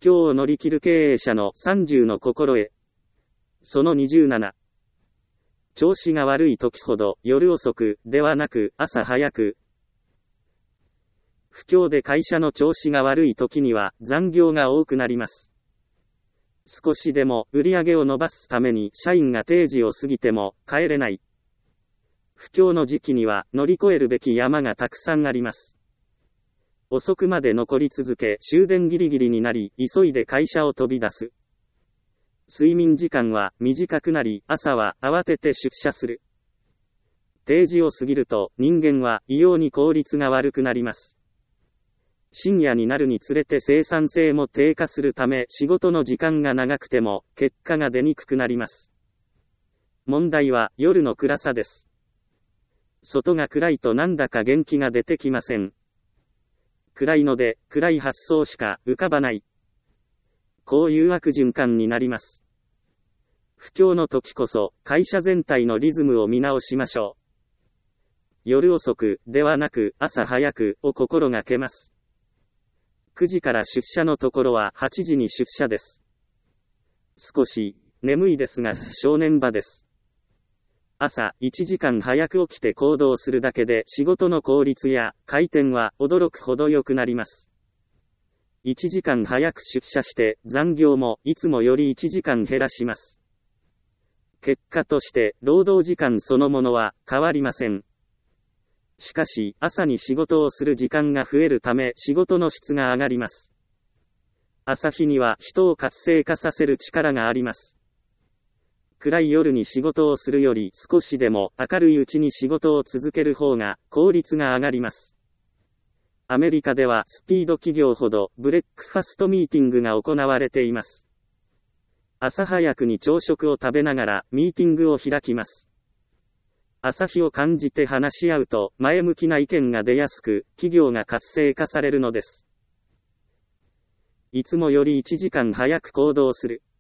況を乗り切る経営者の30の心得。その27。調子が悪い時ほど夜遅くではなく朝早く。不況で会社の調子が悪い時には残業が多くなります。少しでも売り上げを伸ばすために社員が定時を過ぎても帰れない。不況の時期には乗り越えるべき山がたくさんあります。遅くまで残り続け終電ギリギリになり急いで会社を飛び出す。睡眠時間は短くなり朝は慌てて出社する。定時を過ぎると人間は異様に効率が悪くなります。深夜になるにつれて生産性も低下するため仕事の時間が長くても結果が出にくくなります。問題は夜の暗さです。外が暗いとなんだか元気が出てきません。暗いので暗い発想しか浮かばない。こういう悪循環になります。不況の時こそ会社全体のリズムを見直しましょう。夜遅くではなく朝早くを心がけます。9時から出社のところは8時に出社です。少し眠いですが正念場です。朝1時間早く起きて行動するだけで仕事の効率や回転は驚くほど良くなります。1時間早く出社して残業もいつもより1時間減らします。結果として労働時間そのものは変わりません。しかし朝に仕事をする時間が増えるため仕事の質が上がります。朝日には人を活性化させる力があります。暗い夜に仕事をするより少しでも明るいうちに仕事を続ける方が効率が上がります。アメリカではスピード企業ほどブレックファストミーティングが行われています。朝早くに朝食を食べながらミーティングを開きます。朝日を感じて話し合うと前向きな意見が出やすく、企業が活性化されるのです。いつもより1時間早く行動する。